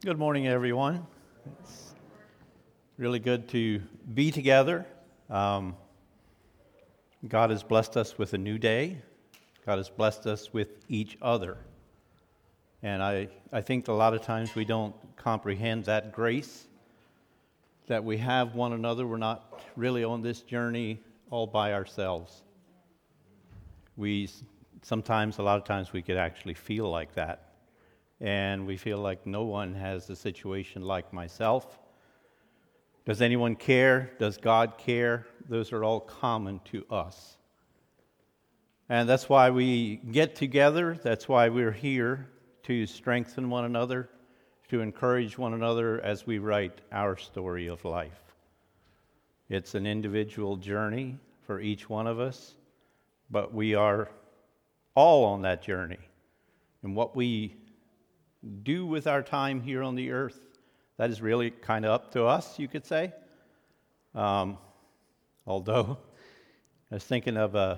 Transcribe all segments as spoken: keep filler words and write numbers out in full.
Good morning, everyone. It's really good to be together. Um, God has blessed us with a new day. God has blessed us with each other. And I, I think a lot of times we don't comprehend that grace that we have one another. We're not really on this journey all by ourselves. We sometimes, a lot of times, we could actually feel like that. And we feel like no one has a situation like myself. Does anyone care? Does God care? Those are all common to us. And that's why we get together. That's why we're here, to strengthen one another, to encourage one another as we write our story of life. It's an individual journey for each one of us, but we are all on that journey. And what we do with our time here on the earth, that is really kind of up to us, you could say. Um, although, I was thinking of a,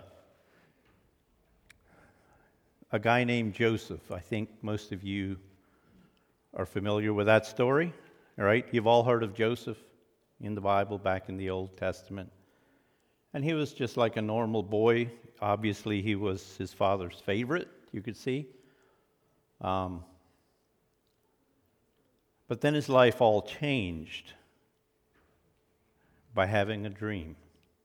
a guy named Joseph. I think most of you are familiar with that story, all right? You've all heard of Joseph in the Bible back in the Old Testament. And he was just like a normal boy. Obviously, he was his father's favorite, you could see. Um, But then his life all changed by having a dream.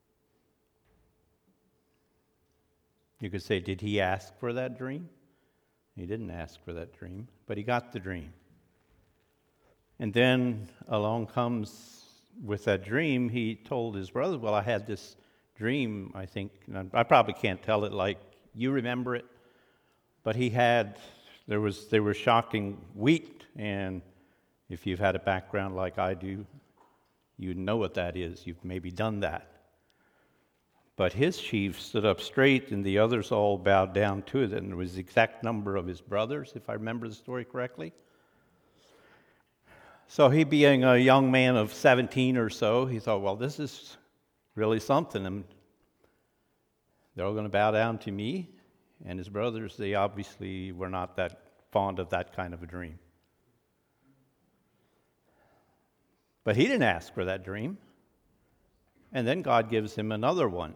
You could say, did he ask for that dream? He didn't ask for that dream, but he got the dream. And then along comes, with that dream, he told his brother, well, I had this dream, I think, and I probably can't tell it like you remember it, but he had, there was, they were shocking wheat, and if you've had a background like I do, you know what that is. You've maybe done that. But his chief stood up straight, and the others all bowed down to it, and there was the exact number of his brothers, if I remember the story correctly. So he, being a young man of seventeen or so, he thought, well, this is really something, and they're all going to bow down to me. And his brothers, they obviously were not that fond of that kind of a dream. But he didn't ask for that dream. And then God gives him another one.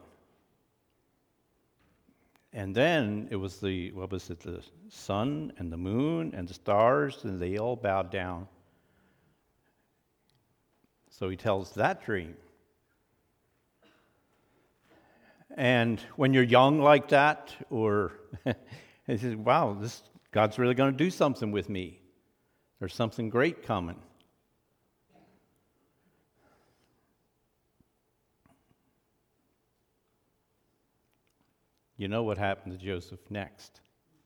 And then it was the, what was it, the sun and the moon and the stars, and they all bowed down. So he tells that dream. And when you're young like that, or he says, wow, this God's really going to do something with me. There's something great coming. You know what happened to Joseph next.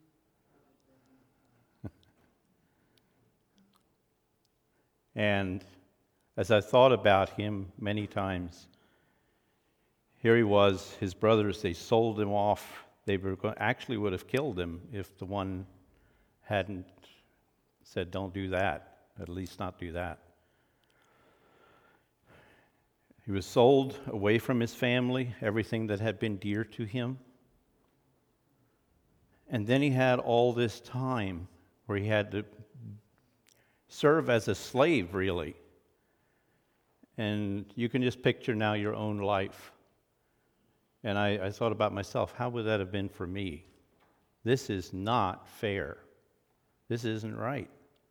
And as I thought about him many times, here he was, his brothers, they sold him off. They were going, actually would have killed him if the one hadn't said, don't do that, at least not do that. He was sold away from his family, everything that had been dear to him. And then he had all this time where he had to serve as a slave, really. And you can just picture now your own life. And I, I thought about myself, how would that have been for me? This is not fair. This isn't right.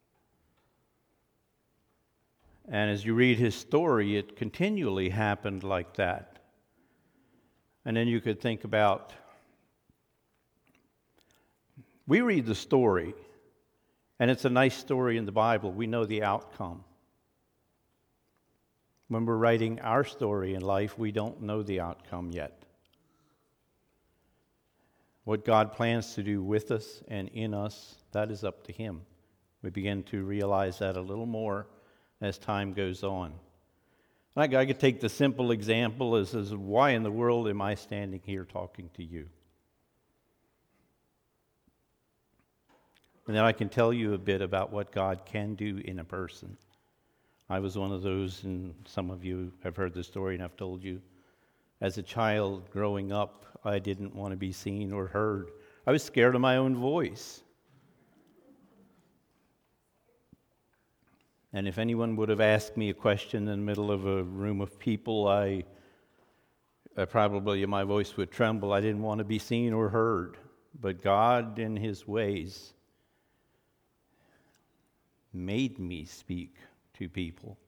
And as you read his story, it continually happened like that. And then you could think about, we read the story, and it's a nice story in the Bible. We know the outcome. When we're writing our story in life, we don't know the outcome yet. What God plans to do with us and in us, that is up to Him. We begin to realize that a little more as time goes on. And I, I could take the simple example as, as why in the world am I standing here talking to you? And then I can tell you a bit about what God can do in a person. I was one of those, and some of you have heard the story, and I've told you. As a child growing up, I didn't want to be seen or heard. I was scared of my own voice. And if anyone would have asked me a question in the middle of a room of people, I, I probably, my voice would tremble. I didn't want to be seen or heard. But God, in His ways, made me speak to people.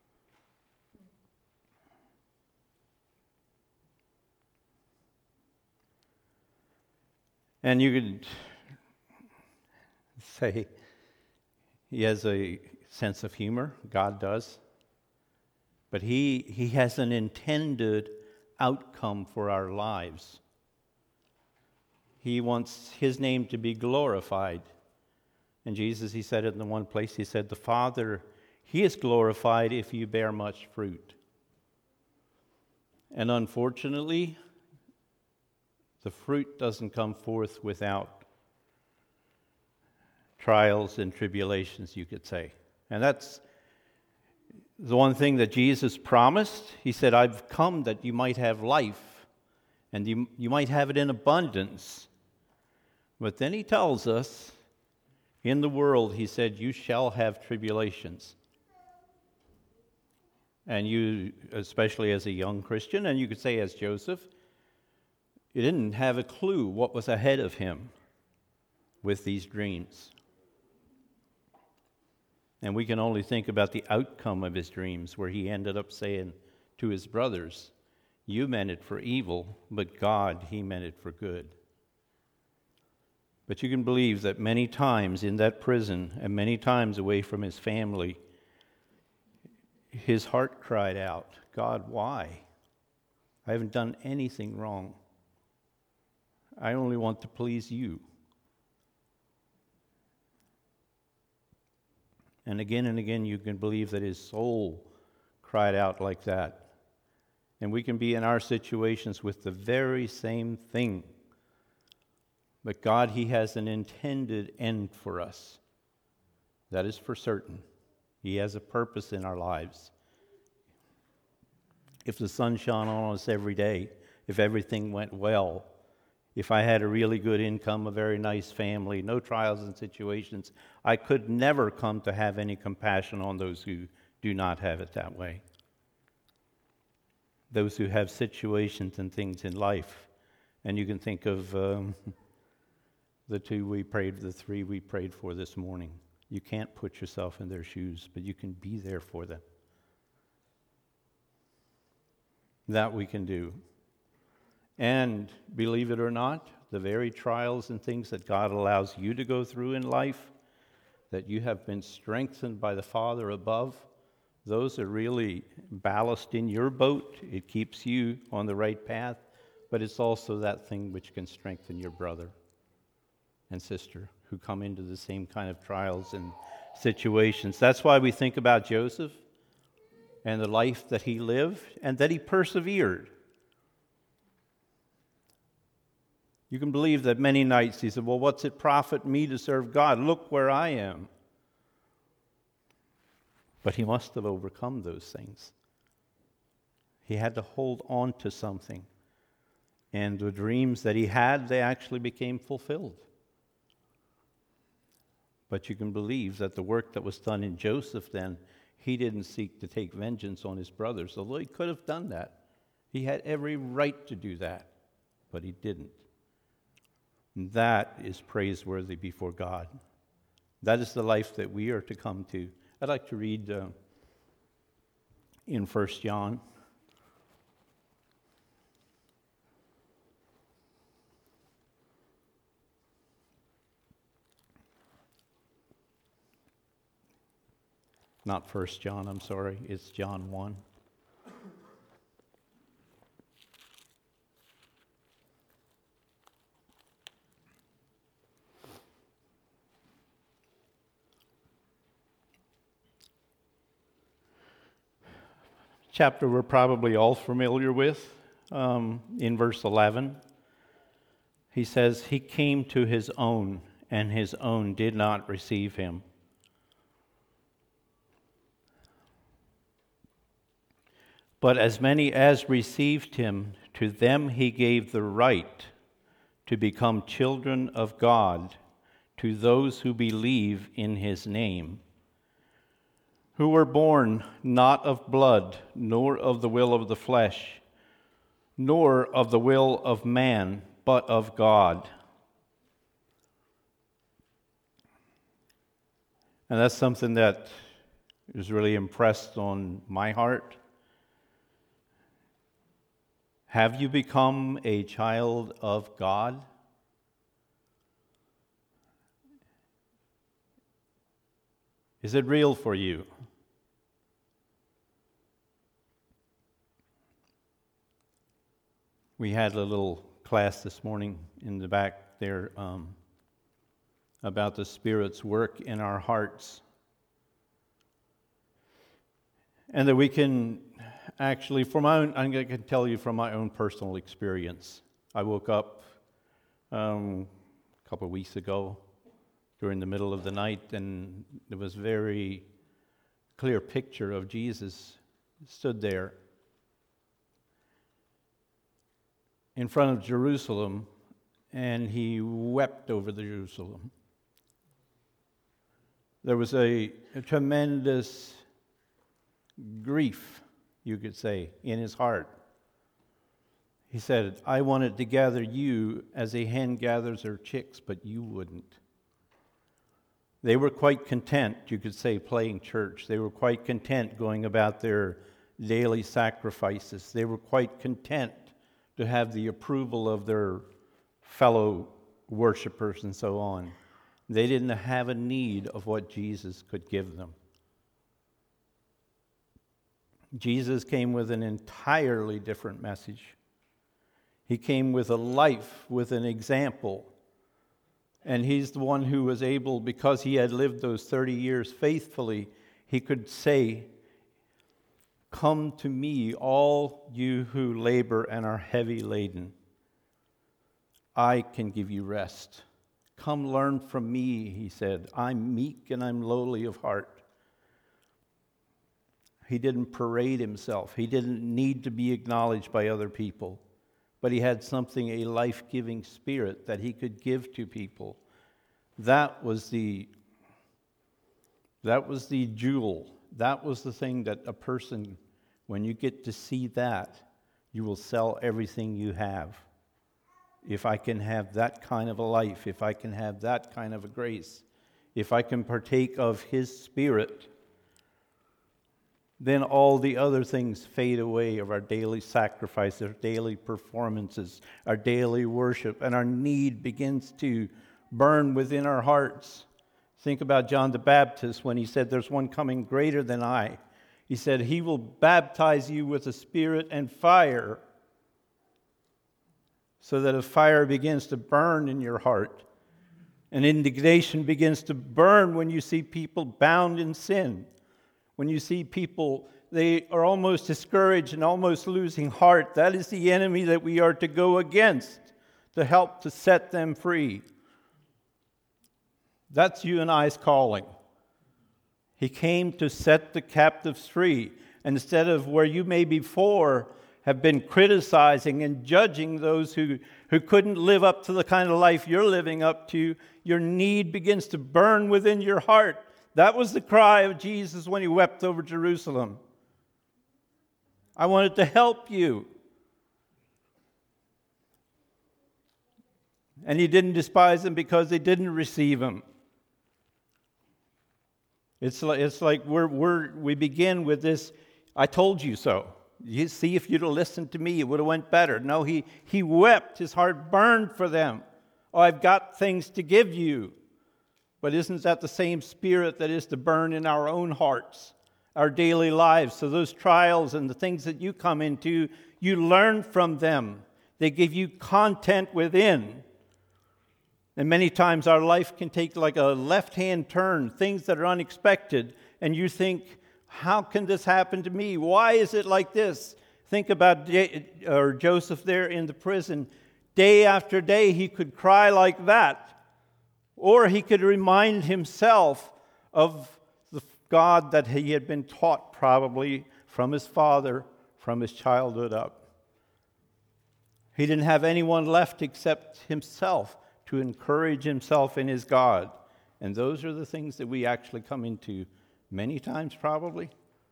And you could say He has a sense of humor. God does. But He, he has an intended outcome for our lives. He wants His name to be glorified. And Jesus, He said it in the one place, He said, the Father, He is glorified if you bear much fruit. And unfortunately, the fruit doesn't come forth without trials and tribulations, you could say. And that's the one thing that Jesus promised. He said, I've come that you might have life, and you, you might have it in abundance. But then He tells us, in the world, He said, you shall have tribulations. And you, especially as a young Christian, and you could say as Joseph, you didn't have a clue what was ahead of him with these dreams. And we can only think about the outcome of his dreams, where he ended up saying to his brothers, you meant it for evil, but God, He meant it for good. But you can believe that many times in that prison and many times away from his family, his heart cried out, God, why? I haven't done anything wrong. I only want to please you. And again and again, you can believe that his soul cried out like that. And we can be in our situations with the very same thing. But God, He has an intended end for us. That is for certain. He has a purpose in our lives. If the sun shone on us every day, if everything went well, if I had a really good income, a very nice family, no trials and situations, I could never come to have any compassion on those who do not have it that way. Those who have situations and things in life. And you can think of um, the two we prayed, the three we prayed for this morning. You can't put yourself in their shoes, but you can be there for them. That we can do. And believe it or not, the very trials and things that God allows you to go through in life, that you have been strengthened by the Father above, those are really ballast in your boat. It keeps you on the right path, but it's also that thing which can strengthen your brother and sister who come into the same kind of trials and situations. That's why we think about Joseph and the life that he lived and that he persevered. You can believe that many nights he said, well, what's it profit me to serve God? Look where I am. But he must have overcome those things. He had to hold on to something. And the dreams that he had, they actually became fulfilled. But you can believe that the work that was done in Joseph then, he didn't seek to take vengeance on his brothers, although he could have done that. He had every right to do that, but he didn't. And that is praiseworthy before God. That is the life that we are to come to. I'd like to read uh, in First John. Not First John, I'm sorry. It's John one. Chapter we're probably all familiar with, um, in verse eleven. He says, he came to his own, and his own did not receive him. But as many as received him, to them he gave the right to become children of God, to those who believe in his name, who were born not of blood, nor of the will of the flesh, nor of the will of man, but of God. And that's something that is really impressed on my heart. Have you become a child of God? Is it real for you? We had a little class this morning in the back there um, about the Spirit's work in our hearts. And that we can actually, from my own, I'm going to tell you from my own personal experience. I woke up um, a couple of weeks ago during the middle of the night, and there was a very clear picture of Jesus stood there in front of Jerusalem, and he wept over the Jerusalem. There was a, a tremendous grief, you could say, in his heart. He said, I wanted to gather you as a hen gathers her chicks, but you wouldn't. They were quite content, you could say, playing church. They were quite content going about their daily sacrifices. They were quite content to have the approval of their fellow worshipers and so on. They didn't have a need of what Jesus could give them. Jesus came with an entirely different message. He came with a life, with an example. And he's the one who was able, because he had lived those thirty years faithfully, he could say, come to me, all you who labor and are heavy laden. I can give you rest. Come learn from me, he said. I'm meek and I'm lowly of heart. He didn't parade himself. He didn't need to be acknowledged by other people. But he had something, a life-giving spirit that he could give to people. That was the, that was the jewel. That was the thing that a person, when you get to see that, you will sell everything you have. If I can have that kind of a life, if I can have that kind of a grace, if I can partake of his spirit, then all the other things fade away of our daily sacrifice, our daily performances, our daily worship, and our need begins to burn within our hearts. Think about John the Baptist when he said, there's one coming greater than I. He said, he will baptize you with the Spirit and fire, so that a fire begins to burn in your heart. And indignation begins to burn when you see people bound in sin. When you see people, they are almost discouraged and almost losing heart. That is the enemy that we are to go against, to help to set them free. That's you and I's calling. He came to set the captives free. Instead of where you may before have been criticizing and judging those who, who couldn't live up to the kind of life you're living up to, your need begins to burn within your heart. That was the cry of Jesus when he wept over Jerusalem. I wanted to help you. And he didn't despise them because they didn't receive him. It's like, it's like we're, we're, we begin with this, I told you so. You see, if you'd have listened to me, it would have went better. No, he, he wept. His heart burned for them. Oh, I've got things to give you. But isn't that the same spirit that is to burn in our own hearts, our daily lives? So those trials and the things that you come into, you learn from them. They give you content within. And many times our life can take like a left-hand turn, things that are unexpected, and you think, how can this happen to me? Why is it like this? Think about J- or Joseph there in the prison. Day after day he could cry like that. Or he could remind himself of the God that he had been taught probably from his father, from his childhood up. He didn't have anyone left except himself to encourage himself in his God. And those are the things that we actually come into many times probably.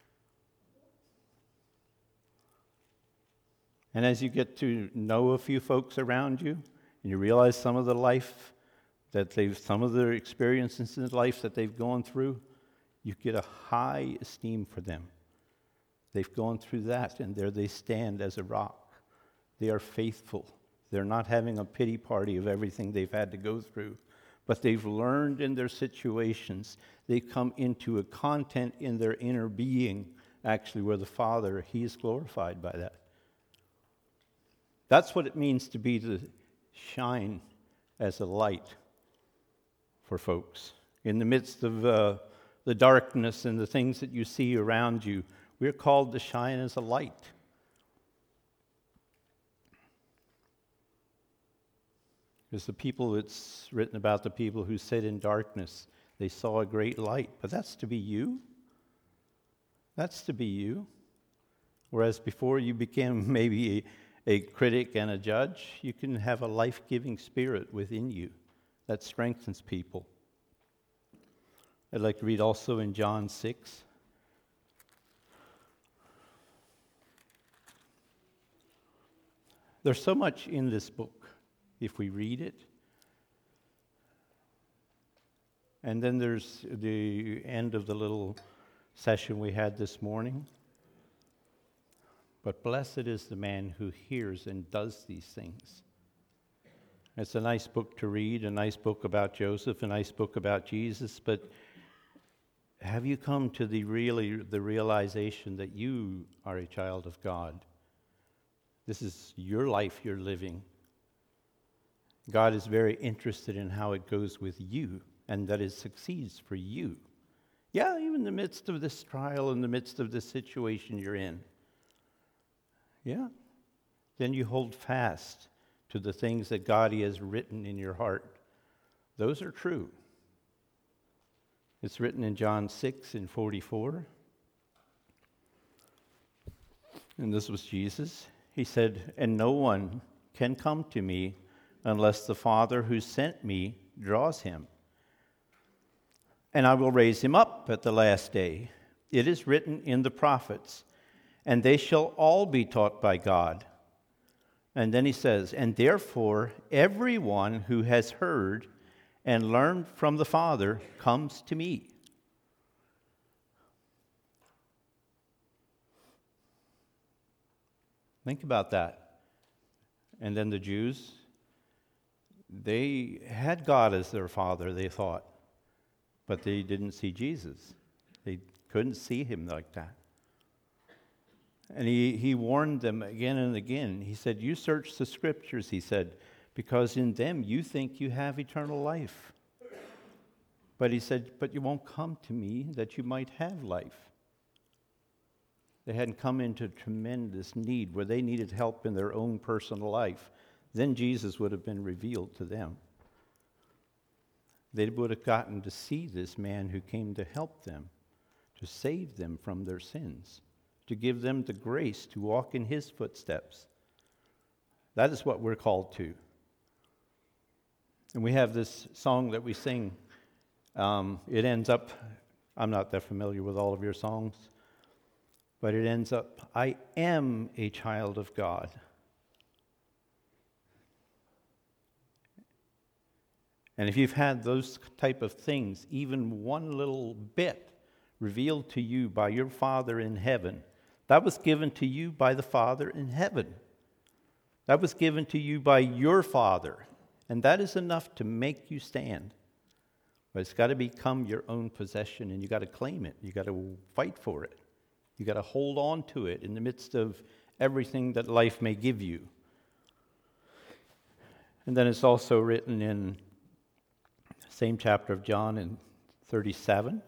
And as you get to know a few folks around you, and you realize some of the life that they've, some of their experiences in life that they've gone through, you get a high esteem for them. They've gone through that, and there they stand as a rock. They are faithful. They're not having a pity party of everything they've had to go through, but they've learned in their situations. They've come into a content in their inner being, actually, where the Father, He is glorified by that. That's what it means to be to shine as a light for folks. In the midst of uh, the darkness and the things that you see around you, we're called to shine as a light. Because the people, it's written about the people who sit in darkness, they saw a great light. But that's to be you. That's to be you. Whereas before you became maybe a a critic and a judge, you can have a life-giving spirit within you that strengthens people. I'd like to read also in John six. There's so much in this book if we read it. And then there's the end of the little session we had this morning. But blessed is the man who hears and does these things. It's a nice book to read, a nice book about Joseph, a nice book about Jesus, but have you come to the really the realization that you are a child of God? This is your life you're living. God is very interested in how it goes with you and that it succeeds for you. Yeah, even in the midst of this trial, in the midst of this situation you're in. Yeah. Then you hold fast to the things that God He has written in your heart. Those are true. It's written in John six and forty-four. And this was Jesus. He said, "And no one can come to me unless the Father who sent me draws him. And I will raise him up at the last day. It is written in the prophets, and they shall all be taught by God." And then he says, "And therefore everyone who has heard and learned from the Father comes to me." Think about that. And then the Jews, they had God as their Father, they thought, but they didn't see Jesus. They couldn't see Him like that. And he, he warned them again and again. He said, "You search the Scriptures," he said, "because in them you think you have eternal life." But he said, "But you won't come to me that you might have life." They hadn't come into tremendous need where they needed help in their own personal life. Then Jesus would have been revealed to them. They would have gotten to see this man who came to help them, to save them from their sins, to give them the grace to walk in His footsteps. That is what we're called to. And we have this song that we sing. Um, it ends up, I'm not that familiar with all of your songs, but it ends up, "I am a child of God." And if you've had those type of things, even one little bit revealed to you by your Father in heaven, that was given to you by the Father in heaven. That was given to you by your Father. And that is enough to make you stand. But it's got to become your own possession, and you got to claim it. You got to fight for it. You got to hold on to it in the midst of everything that life may give you. And then it's also written in the same chapter of John in thirty-seven.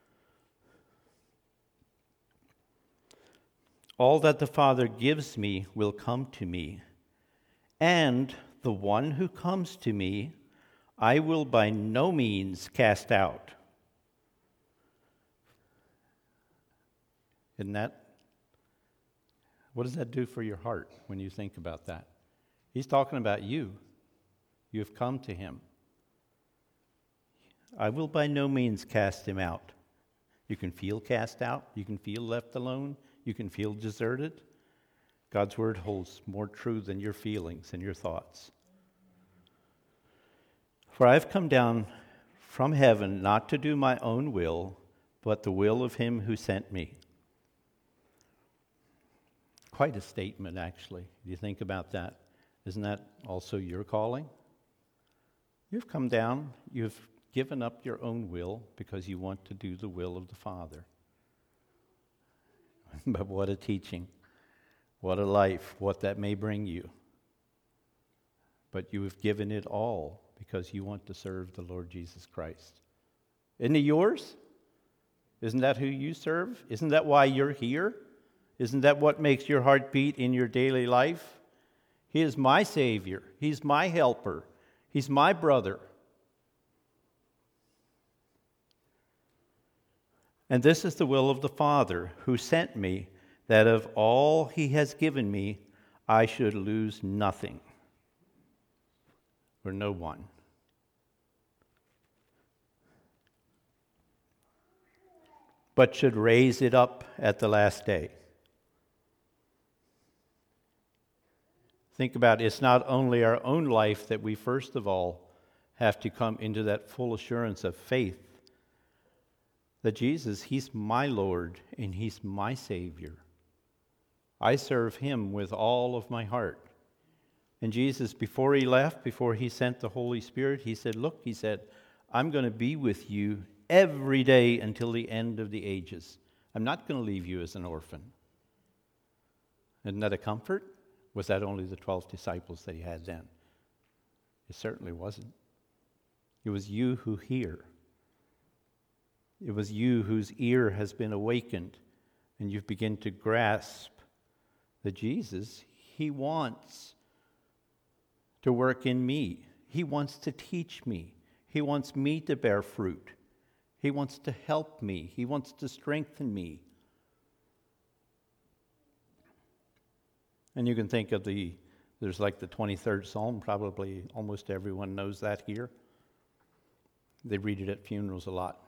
"All that the Father gives me will come to me, and the one who comes to me I will by no means cast out." Isn't that, what does that do for your heart when you think about that? He's talking about you. You have come to Him. "I will by no means cast him out." You can feel cast out. You can feel left alone. You can feel deserted. God's word holds more true than your feelings and your thoughts. For I have come down from heaven not to do my own will, but the will of him who sent me. Quite a statement, actually. If you think about that, isn't that also your calling? You've come down, you've given up your own will because you want to do the will of the Father. But what a teaching, what a life, what that may bring you. But you have given it all because you want to serve the Lord Jesus Christ. Isn't it yours? Isn't that who you serve? Isn't that why you're here? Isn't that what makes your heart beat in your daily life? He is my Savior. He's my helper. He's my brother. And this is the will of the Father who sent me, that of all he has given me, I should lose nothing, or no one. But should raise it up at the last day. Think about it. It's not only our own life that we first of all have to come into that full assurance of faith that Jesus, he's my Lord and he's my Savior. I serve him with all of my heart. And Jesus, before he left, before he sent the Holy Spirit, he said, look, he said, I'm going to be with you every day until the end of the ages. I'm not going to leave you as an orphan. Isn't that a comfort? Was that only the twelve disciples that he had then? It certainly wasn't. It was you who hear. It was you whose ear has been awakened, and you've begun to grasp that Jesus, he wants to work in me. He wants to teach me. He wants me to bear fruit. He wants to help me. He wants to strengthen me. And you can think of the, there's like the twenty-third Psalm, probably almost everyone knows that here. They read it at funerals a lot.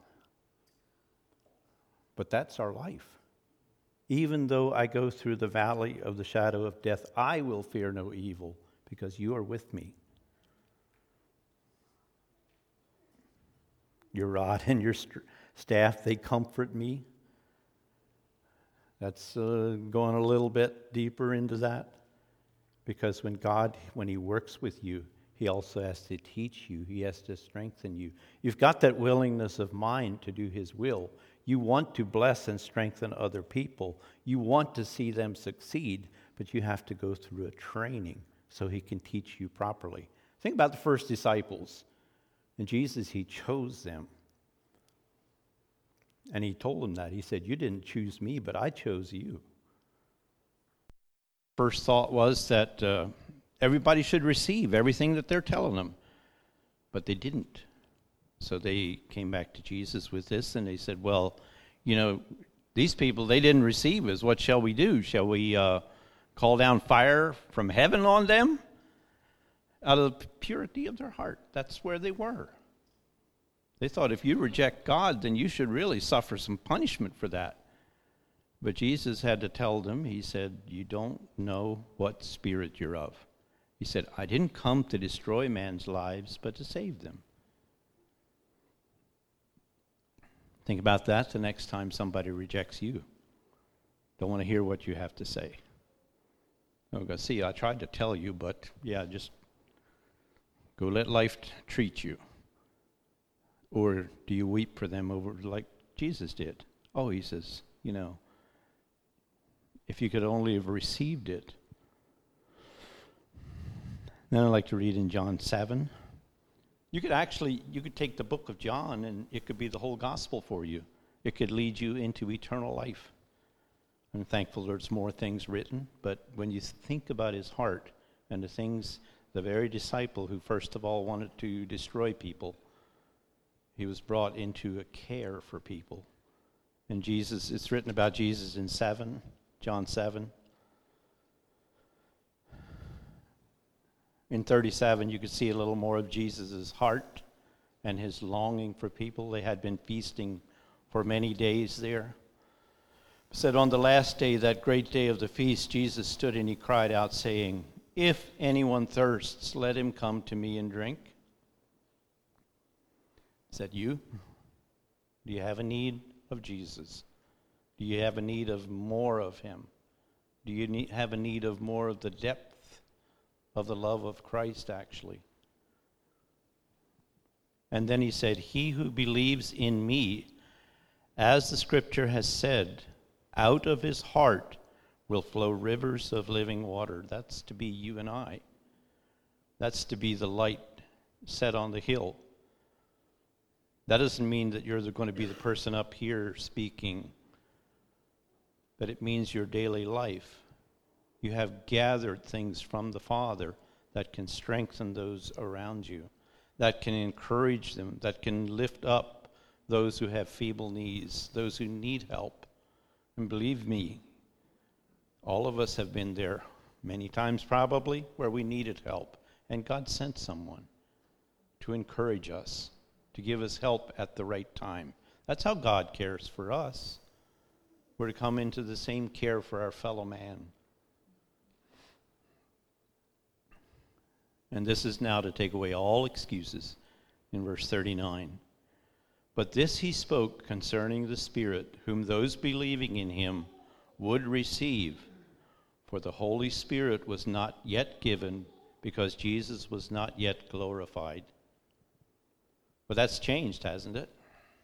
But that's our life. Even though I go through the valley of the shadow of death, I will fear no evil because you are with me. Your rod and your st- staff, they comfort me. That's uh, going a little bit deeper into that. Because when God, when he works with you, he also has to teach you. He has to strengthen you. You've got that willingness of mind to do his will. You want to bless and strengthen other people. You want to see them succeed, but you have to go through a training so he can teach you properly. Think about the first disciples. And Jesus, he chose them. And he told them that. He said, you didn't choose me, but I chose you. First thought was that uh, everybody should receive everything that they're telling them. But they didn't. So they came back to Jesus with this, and they said, well, you know, these people, they didn't receive us. What shall we do? Shall we uh, call down fire from heaven on them? Out of the purity of their heart. That's where they were. They thought if you reject God, then you should really suffer some punishment for that. But Jesus had to tell them, he said, you don't know what spirit you're of. He said, I didn't come to destroy man's lives, but to save them. Think about that the next time somebody rejects you. Don't want to hear what you have to say. Oh, go, see, I tried to tell you, but yeah, just go let life t- treat you. Or do you weep for them over like Jesus did? Oh, he says, you know, if you could only have received it. Then I'd like to read in John seven. You could actually, you could take the book of John and it could be the whole gospel for you. It could lead you into eternal life. I'm thankful there's more things written, but when you think about his heart and the things, the very disciple who first of all wanted to destroy people, he was brought into a care for people. And Jesus, it's written about Jesus in seven, John seven. In thirty-seven, you could see a little more of Jesus' heart and his longing for people. They had been feasting for many days there. It said on the last day, that great day of the feast, Jesus stood and he cried out, saying, "If anyone thirsts, let him come to me and drink." Is that you? Do you have a need of Jesus? Do you have a need of more of him? Do you need, have a need of more of the depth of the love of Christ, actually? And then he said, "He who believes in me, as the scripture has said, out of his heart will flow rivers of living water." That's to be you and I. That's to be the light set on the hill. That doesn't mean that you're going to be the person up here speaking, but it means your daily life. You have gathered things from the Father that can strengthen those around you, that can encourage them, that can lift up those who have feeble knees, those who need help. And believe me, all of us have been there many times probably where we needed help, and God sent someone to encourage us, to give us help at the right time. That's how God cares for us. We're to come into the same care for our fellow man. And this is now to take away all excuses in verse thirty-nine. "But this he spoke concerning the Spirit, whom those believing in him would receive. For the Holy Spirit was not yet given, because Jesus was not yet glorified." But that's changed, hasn't it?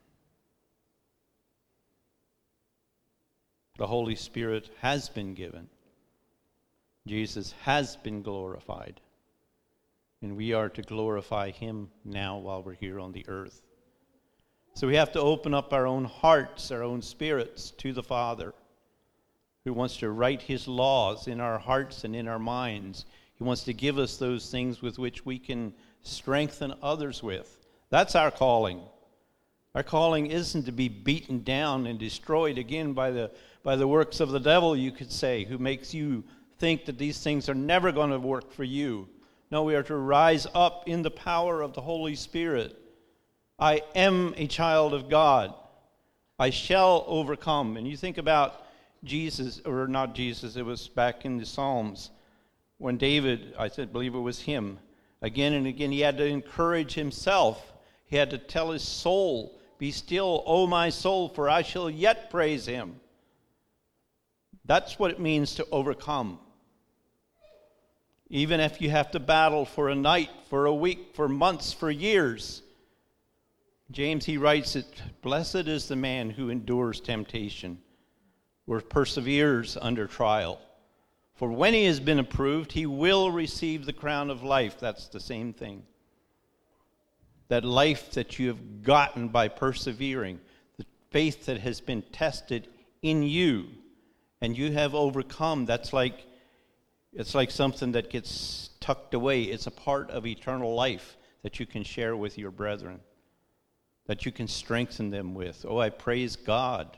The Holy Spirit has been given. Jesus has been glorified. And we are to glorify him now while we're here on the earth. So we have to open up our own hearts, our own spirits to the Father, who wants to write his laws in our hearts and in our minds. He wants to give us those things with which we can strengthen others with. That's our calling. Our calling isn't to be beaten down and destroyed again by the by the works of the devil, you could say, who makes you think that these things are never going to work for you. No, we are to rise up in the power of the Holy Spirit. I am a child of God. I shall overcome. And you think about Jesus, or not Jesus, it was back in the Psalms, when David, I said, believe it was him, again and again, he had to encourage himself. He had to tell his soul, "Be still, O my soul, for I shall yet praise him." That's what it means to overcome. Even if you have to battle for a night, for a week, for months, for years. James, he writes it, "Blessed is the man who endures temptation, or perseveres under trial. For when he has been approved, he will receive the crown of life." That's the same thing. That life that you have gotten by persevering, the faith that has been tested in you, and you have overcome. That's like, it's like something that gets tucked away. It's a part of eternal life that you can share with your brethren, that you can strengthen them with. Oh, I praise God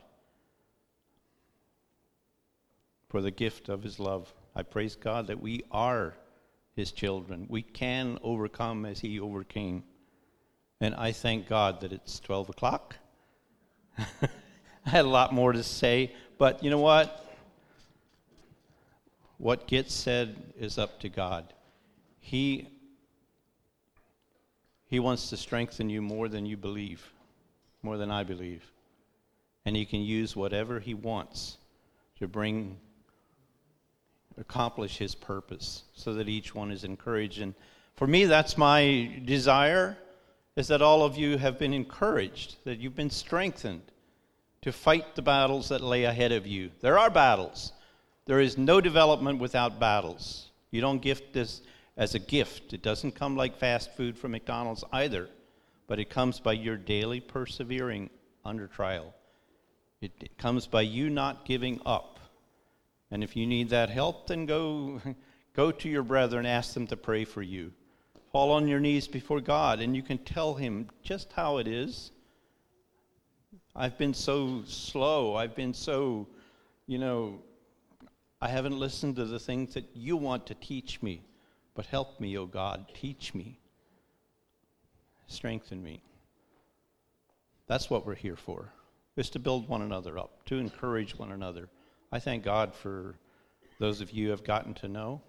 for the gift of his love. I praise God that we are his children. We can overcome as he overcame. And I thank God that it's twelve o'clock. I had a lot more to say, but you know what? What gets said is up to God. He, he wants to strengthen you more than you believe, more than I believe. And he can use whatever he wants to bring, accomplish his purpose so that each one is encouraged. And for me, that's my desire, is that all of you have been encouraged, that you've been strengthened to fight the battles that lay ahead of you. There are battles. There is no development without battles. You don't gift this as a gift. It doesn't come like fast food from McDonald's either, but it comes by your daily persevering under trial. It, it comes by you not giving up. And if you need that help, then go, go to your brethren, ask them to pray for you. Fall on your knees before God, and you can tell him just how it is. I've been so slow. I've been so, you know, I haven't listened to the things that you want to teach me. But help me, O God. Teach me. Strengthen me. That's what we're here for. is to build one another up, to encourage one another. I thank God for those of you who have gotten to know.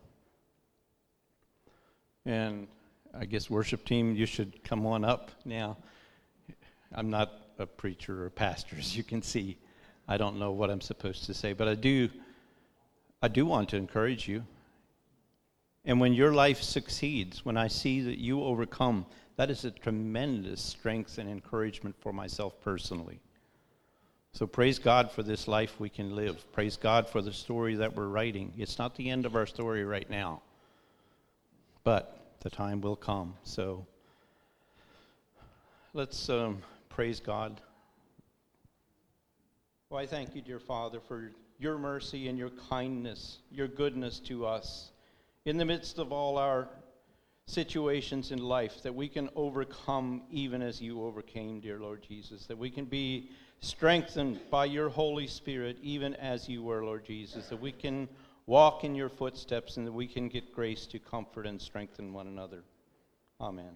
And I guess worship team, you should come on up now. I'm not a preacher or pastor, as you can see. I don't know what I'm supposed to say, but I do I do want to encourage you. And when your life succeeds, when I see that you overcome, that is a tremendous strength and encouragement for myself personally. So praise God for this life we can live. Praise God for the story that we're writing. It's not the end of our story right now, but the time will come. So let's um, praise God. Well, I thank you, dear Father, for your mercy and your kindness, your goodness to us in the midst of all our situations in life, that we can overcome even as you overcame, dear Lord Jesus, that we can be strengthened by your Holy Spirit even as you were, Lord Jesus, that we can walk in your footsteps and that we can get grace to comfort and strengthen one another. Amen.